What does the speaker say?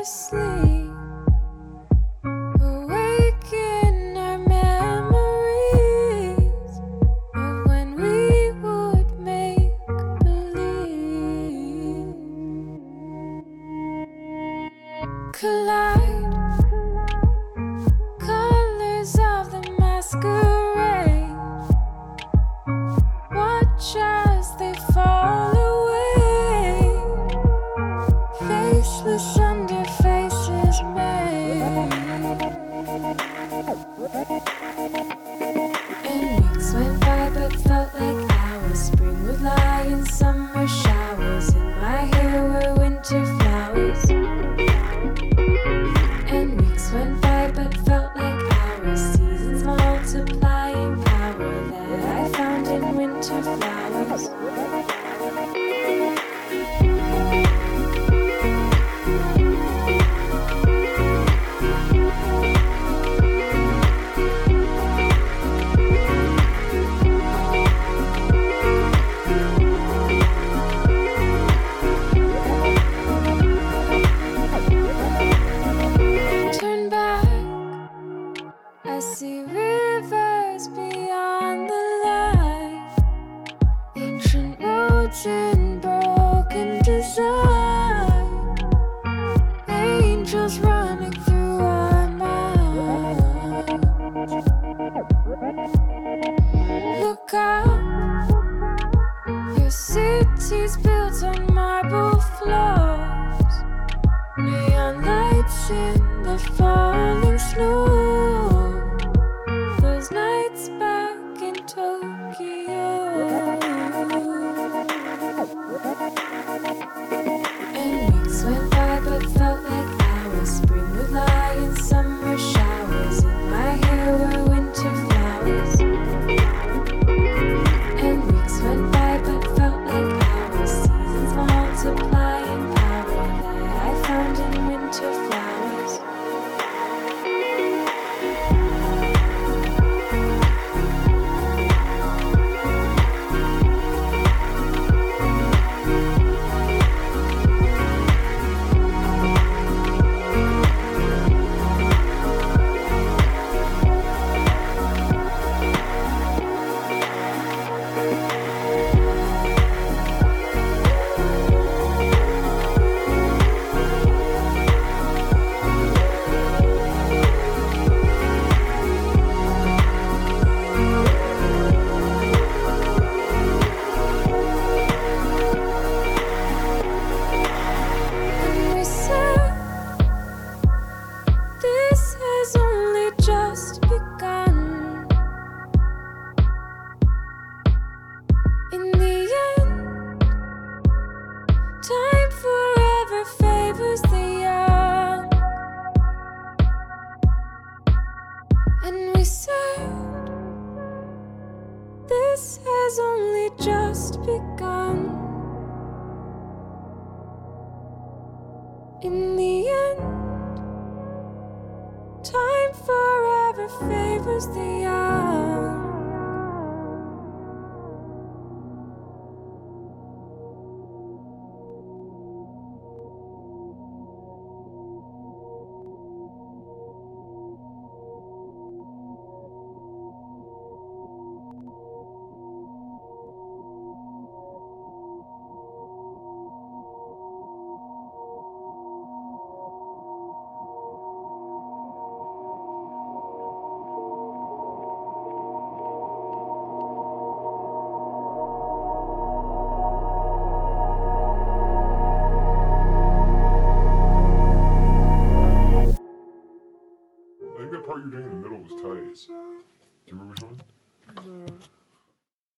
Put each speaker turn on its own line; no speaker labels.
our sleep, awaken our memories of when we would make believe. Collide, colors of the masquerade. Watch as they fall away, faceless under faces made. And weeks went by but felt like hours. Spring would lie in summer showers. In my hair were winter flowers. And weeks went by but felt like hours. Seasons multiplying power that I found in winter flowers. Turn back, I see rivers beyond the light, ancient roads in broken design, angels running through our minds. Look out, your city's built on marble floors, neon lights in the falling snow. Those nights back in Tokyo. And weeks went by but felt like hours. Spring would lie in summer showers. In my hair were winter flowers. And weeks went by but felt like hours. Seasons multiplying power that I found in winter flowers. And we said, this has only just begun. In the end, time forever favors the young. And we said, this has only just begun. In the end, time forever favors the young.
I think that part you're doing in the middle was tight. Do you remember which one?